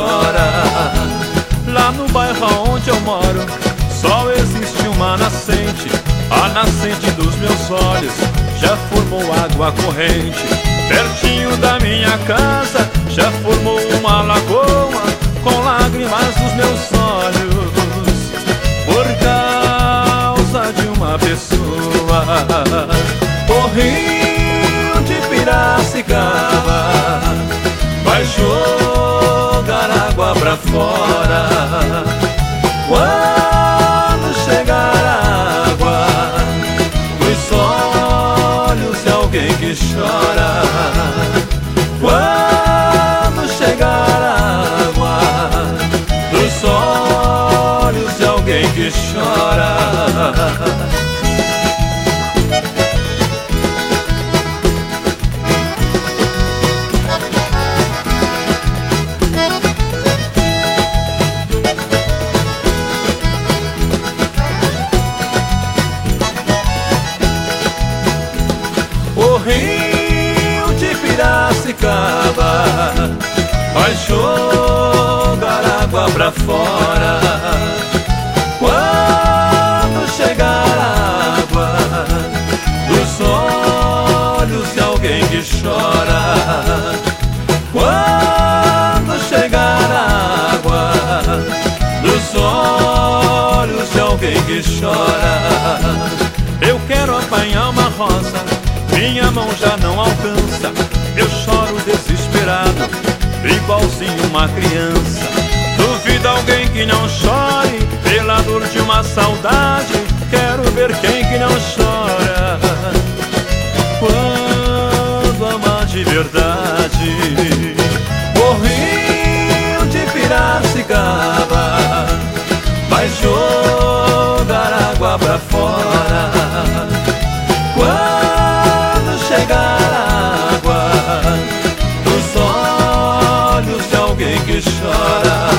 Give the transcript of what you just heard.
chora. Lá no bairro onde eu moro só existe uma nascente. A nascente dos meus olhos já formou água corrente. Pertinho da minha casa já formou uma lagoa com lágrimas dos meus olhos por causa de uma pessoa. O rio de Piracicaba vai jogar água pra fora. Quando chegar a água nos olhos de alguém que chora. Quando chegar a água nos olhos de alguém que chora. O rio de Piracicaba vai jogar água pra fora. Quando chegar a água dos olhos de alguém que chora. Quando chegar a água dos olhos de alguém que chora. Eu quero apanhar uma rosa, minha mão já não alcança. Eu choro desesperado, igualzinho uma criança. Duvido alguém que não chore pela dor de uma saudade. Quero ver quem que não chora quando ama de verdade. O rio de Piracicaba vai jogar água pra fora. Quando chegar a água nos olhos de alguém que chora.